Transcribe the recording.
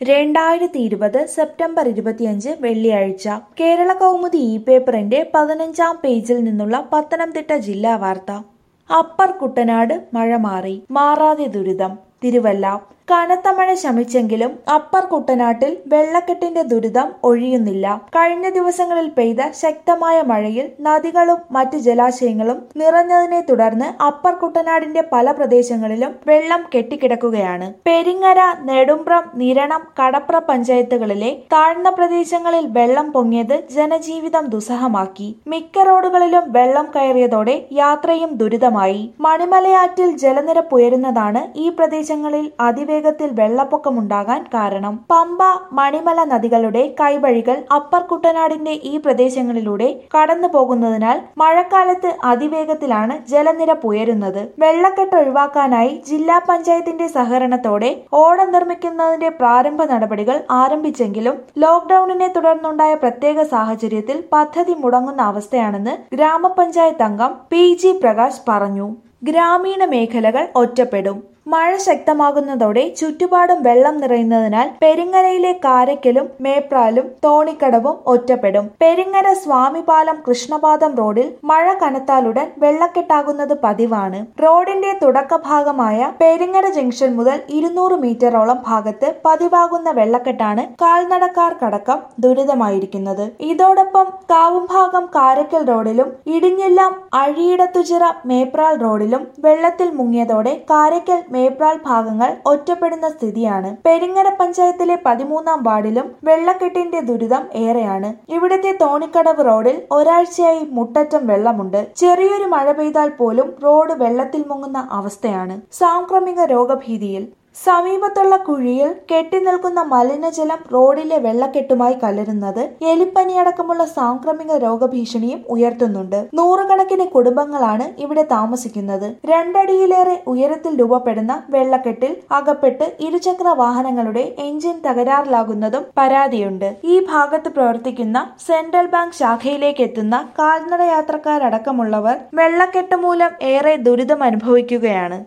2020 September 25 വെള്ളിയാഴ്ച കേരള കൗമുദി പേപ്പറിന്റെ 15-ാം പേജിൽ നിന്നുള്ള പത്തനംതിട്ട ജില്ലാ വാർത്ത. അപ്പർ കുട്ടനാട് മഴ മാറാതെ ദുരിതം. തിരുവല്ല. കനത്ത മഴ ശമിച്ചെങ്കിലും അപ്പർ കുട്ടനാട്ടിൽ വെള്ളക്കെട്ടിന്റെ ദുരിതം ഒഴിയുന്നില്ല. കഴിഞ്ഞ ദിവസങ്ങളിൽ പെയ്ത ശക്തമായ മഴയിൽ നദികളും മറ്റ് ജലാശയങ്ങളും നിറഞ്ഞതിനെ തുടർന്ന് അപ്പർ കുട്ടനാടിന്റെ പല പ്രദേശങ്ങളിലും വെള്ളം കെട്ടിക്കിടക്കുകയാണ്. പെരിങ്ങര, നെടുമ്പ്രം, നിരണം, കടപ്ര പഞ്ചായത്തുകളിലെ താഴ്ന്ന പ്രദേശങ്ങളിൽ വെള്ളം പൊങ്ങിയത് ജനജീവിതം ദുസ്സഹമാക്കി. മിക്ക റോഡുകളിലും വെള്ളം കയറിയതോടെ യാത്രയും ദുരിതമായി. മണിമലയാറ്റിൽ ജലനിരപ്പ് ഉയരുന്നതാണ് ഈ പ്രദേശങ്ങളിൽ അതിവേഗത്തിൽ വെള്ളപ്പൊക്കമുണ്ടാകാൻ കാരണം. പമ്പ, മണിമല നദികളുടെ കൈവഴികൾ അപ്പർ കുട്ടനാടിന്റെ ഈ പ്രദേശങ്ങളിലൂടെ കടന്നു പോകുന്നതിനാൽ മഴക്കാലത്ത് അതിവേഗത്തിലാണ് ജലനിരപ്പ് ഉയരുന്നത്. വെള്ളക്കെട്ട് ഒഴിവാക്കാനായി ജില്ലാ പഞ്ചായത്തിന്റെ സഹകരണത്തോടെ ഓട നിർമ്മിക്കുന്നതിന്റെ പ്രാരംഭ നടപടികൾ ആരംഭിച്ചെങ്കിലും ലോക്ഡൌണിനെ തുടർന്നുണ്ടായ പ്രത്യേക സാഹചര്യത്തിൽ പദ്ധതി മുടങ്ങുന്ന അവസ്ഥയാണെന്ന് ഗ്രാമപഞ്ചായത്ത് അംഗം PG പ്രകാശ് പറഞ്ഞു. ഗ്രാമീണ മേഖലകൾ ഒറ്റപ്പെടും. മഴ ശക്തമാകുന്നതോടെ ചുറ്റുപാടും വെള്ളം നിറയുന്നതിനാൽ പെരിങ്ങരയിലെ കാരയ്ക്കലും മേപ്രാലും തോണിക്കടവും ഒറ്റപ്പെടും. പെരിങ്ങര സ്വാമിപാലം കൃഷ്ണപാദം റോഡിൽ മഴ കനത്താലുടൻ വെള്ളക്കെട്ടാകുന്നത് പതിവാണ്. റോഡിന്റെ തുടക്ക ഭാഗമായ പെരിങ്ങര ജംഗ്ഷൻ മുതൽ 200 മീറ്ററോളം ഭാഗത്ത് പതിവാകുന്ന വെള്ളക്കെട്ടാണ് കാൽനടക്കാർക്കടക്കം ദുരിതമായിരിക്കുന്നത്. ഇതോടൊപ്പം കാവുംഭാഗം കാരയ്ക്കൽ റോഡിലും ഇടിഞ്ഞില്ലം അഴിയിടത്തുചിറ മേപ്രാൽ റോഡിലും വെള്ളത്തിൽ മുങ്ങിയതോടെ കാരയ്ക്കൽ മേപ്രാൽ ഭാഗങ്ങൾ ഒറ്റപ്പെടുന്ന സ്ഥിതിയാണ്. പെരിങ്ങര പഞ്ചായത്തിലെ 13-ാം വാർഡിലും വെള്ളക്കെട്ടിന്റെ ദുരിതം ഏറെയാണ്. ഇവിടുത്തെ തോണിക്കടവ് റോഡിൽ ഒരാഴ്ചയായി മുട്ടറ്റം വെള്ളമുണ്ട്. ചെറിയൊരു മഴ പെയ്താൽ പോലും റോഡ് വെള്ളത്തിൽ മുങ്ങുന്ന അവസ്ഥയാണ്. സാംക്രമിക രോഗഭീതിയിൽ. സമീപത്തുള്ള കുഴിയിൽ കെട്ടിനിൽക്കുന്ന മലിനജലം റോഡിലെ വെള്ളക്കെട്ടുമായി കലരുന്നത് എലിപ്പനിയടക്കമുള്ള സാംക്രമിക രോഗഭീഷണിയും ഉയർത്തുന്നുണ്ട്. നൂറുകണക്കിന് കുടുംബങ്ങളാണ് ഇവിടെ താമസിക്കുന്നത്. 2 അടിയിലേറെ ഉയരത്തിൽ രൂപപ്പെടുന്ന വെള്ളക്കെട്ടിൽ അകപ്പെട്ട് ഇരുചക്ര വാഹനങ്ങളുടെ എഞ്ചിൻ തകരാറിലാകുന്നതും പരാതിയുണ്ട്. ഈ ഭാഗത്ത് പ്രവർത്തിക്കുന്ന സെൻട്രൽ ബാങ്ക് ശാഖയിലേക്ക് എത്തുന്ന കാൽനട യാത്രക്കാരടക്കമുള്ളവർ വെള്ളക്കെട്ട് മൂലം ഏറെ ദുരിതം അനുഭവിക്കുകയാണ്.